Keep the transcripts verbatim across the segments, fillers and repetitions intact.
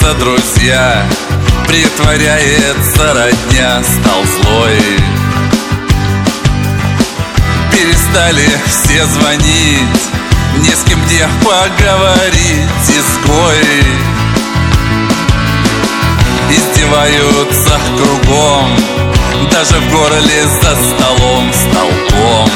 Притворяются друзья, притворяется родня, стал злой. Перестали все звонить, не с кем где поговорить, изгой. Издеваются кругом, даже в горле за столом столбом.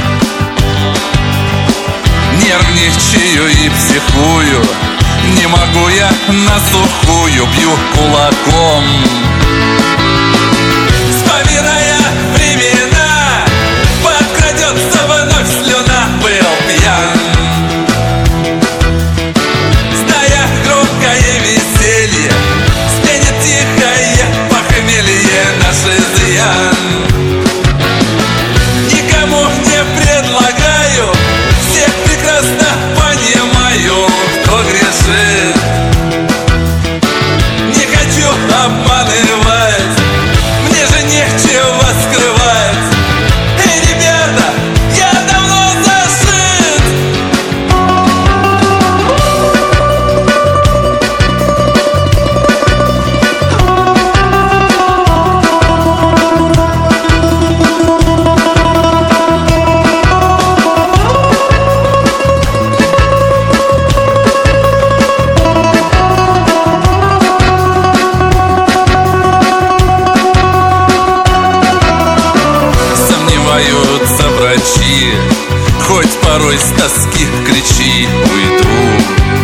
Нервничаю и психую, не могу я на сухую, бью кулаком. Вспоминая времена, подкрадется вновь слюна. Был пьян, зная громкое веселье, стянет тихое похмелье наш изъян. Никому не предлагаю, всех прекрасно понимаю, кто грешит. Не хочу обманывать, мне же нечего скрывать. Эй, ребята, я давно зашит. Сомневаются врачи, хоть порой с тоски кричи, уйду.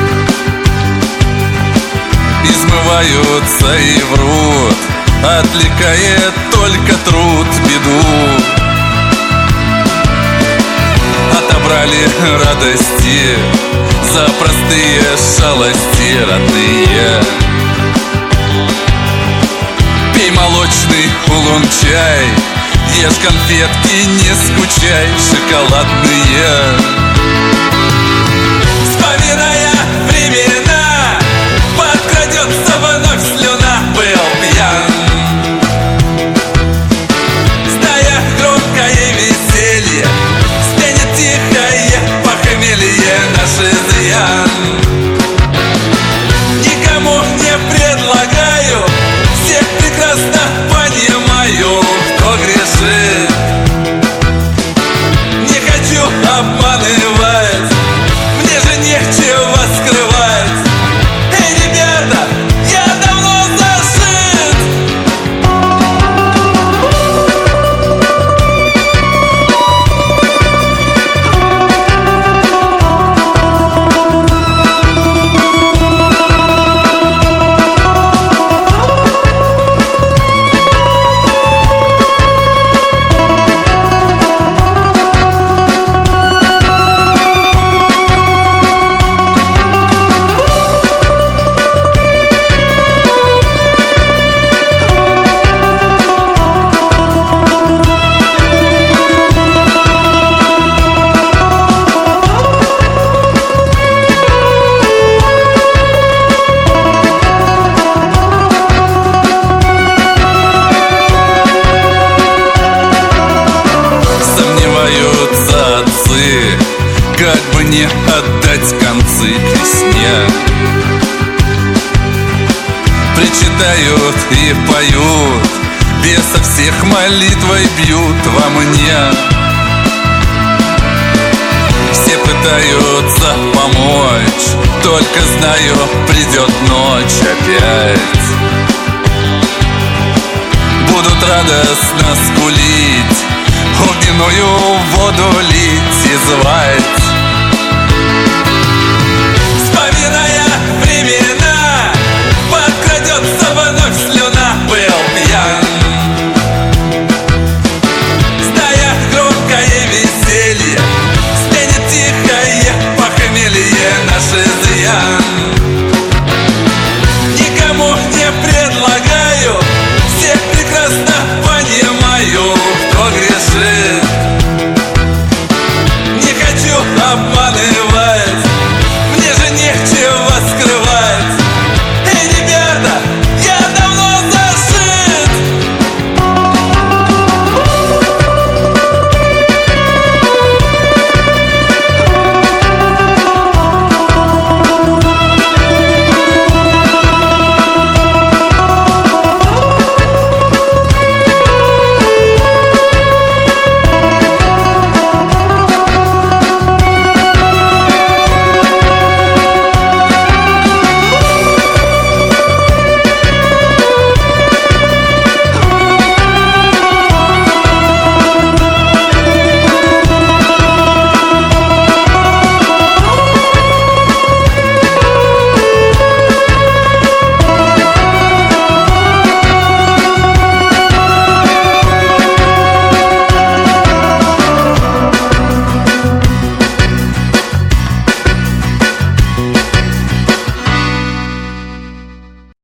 Измываются и врут, отвлекает только труд беду. Отобрали радости за простые шалости родные. Пей молочный улун-чай, ешь конфетки, не скучай, шоколадные. Вспоминая времена, подкрадется вновь слюна. Был пьян, зная громкое веселье, стянет тихое похмелье наш изъян. Никому не предлагаю, всех прекрасно понимаю, кто грешит. Не хочу обманывать, мне же нечего скрывать. Эй, ребята, я давно зашит. Сомневаются отцы, как бы не отдать концы к весне. Причитают и поют, беса всех молитвой бьют во мне. Все пытаются помочь, только знаю, придет ночь опять. Будут радостно скулить, огненную воду лить и звать.